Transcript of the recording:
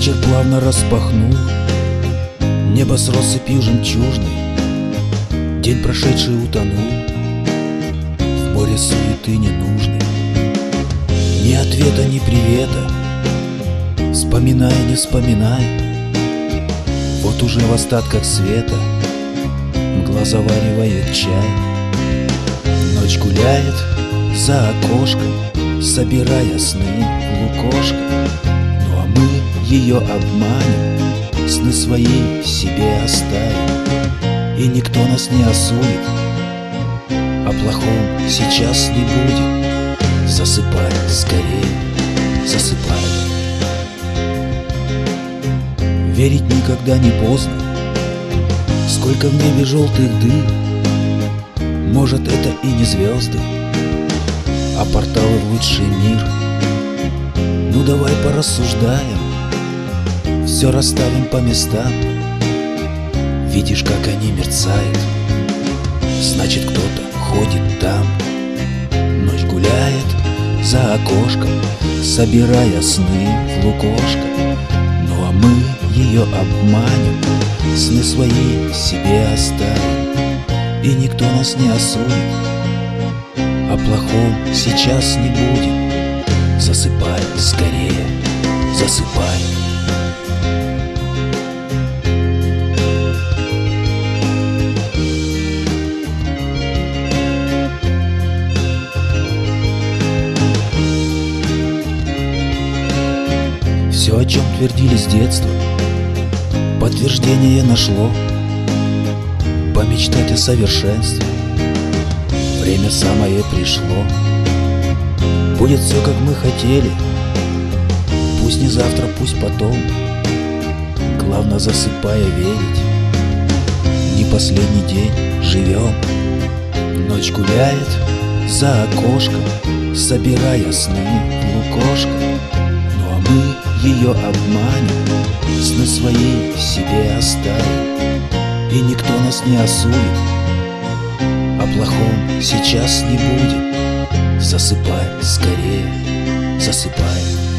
Вечер плавно распахнул небо с россыпью жемчужной. День прошедший утонул в море суеты ненужной. Ни ответа, ни привета, вспоминая, не вспоминая. Вот уже в остатках света мгла заваривает чай. Ночь гуляет за окошком, собирая сны в лукошко. Ну а мы ее обманем, сны свои себе оставим. И никто нас не осудит, о плохом сейчас не будет. Засыпай скорее, засыпай. Верить никогда не поздно. Сколько в небе желтых дыр. Может, это и не звезды, а порталы в лучший мир. Ну давай порассуждаем, все расставим по местам. Видишь, как они мерцают, значит, кто-то ходит там. Ночь гуляет за окошком, собирая сны в лукошко. Ну а мы ее обманем, сны свои себе оставим. И никто нас не осудит, о плохом сейчас не будет. Засыпай скорее, засыпай. Все, о чем твердили с детства, подтверждение нашло. Помечтать о совершенстве время самое пришло. Будет все, как мы хотели, пусть не завтра, пусть потом. Главное, засыпая, верить, не последний день живем. Ночь гуляет за окошком, собирая сны в лукошко. Ну а мы ее обманем, сны свои себе оставим. И никто нас не осудит, о плохом сейчас не будет. Засыпай скорее, засыпай.